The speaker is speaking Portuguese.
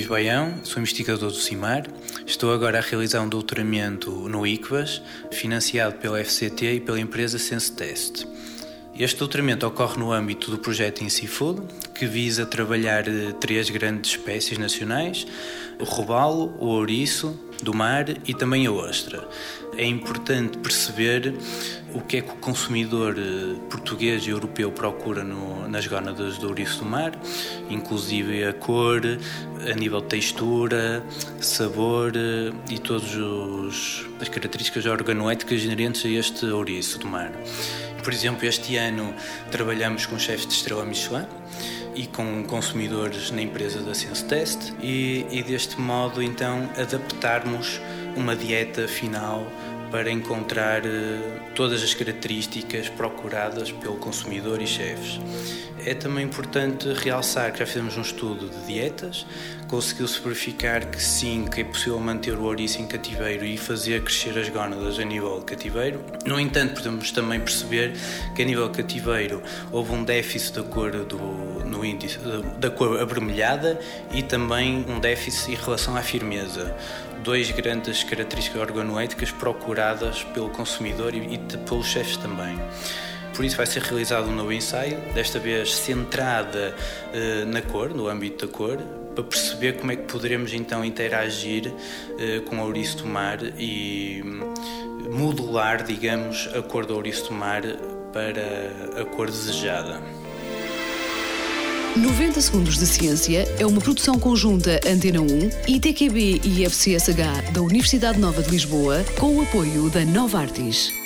Luís Baião, sou investigador do CIMAR. Estou agora a realizar um doutoramento no ICVAS, financiado pela FCT e pela empresa SenseTest. Este doutoramento ocorre no âmbito do projeto INSEafood, que visa trabalhar 3 grandes espécies nacionais: o robalo, o ouriço do mar e também a ostra. É importante perceber o que é que o consumidor português e europeu procura nas gónadas do ouriço do mar, inclusive a cor, a nível de textura, sabor e todas as características organoéticas inerentes a este ouriço do mar. Por exemplo, este ano trabalhamos com chefes de estrela Michelin e com consumidores na empresa da SenseTest e deste modo então adaptarmos uma dieta final para encontrar todas as características procuradas pelo consumidor e chefes. É também importante realçar que já fizemos um estudo de dietas, conseguiu-se verificar que sim, que é possível manter o ouriço em cativeiro e fazer crescer as gónadas a nível de cativeiro. No entanto, podemos também perceber que a nível de cativeiro houve um déficit da cor no índice, da cor avermelhada e também um déficit em relação à firmeza. 2 grandes características organoéticas procuradas pelo consumidor e pelos chefes também. Por isso vai ser realizado um novo ensaio, desta vez centrada na cor, no âmbito da cor, para perceber como é que poderemos então interagir com o ouriço do mar e modular, digamos, a cor do ouriço do mar para a cor desejada. 90 Segundos de Ciência é uma produção conjunta Antena 1, ITQB e FCSH da Universidade Nova de Lisboa, com o apoio da Novartis.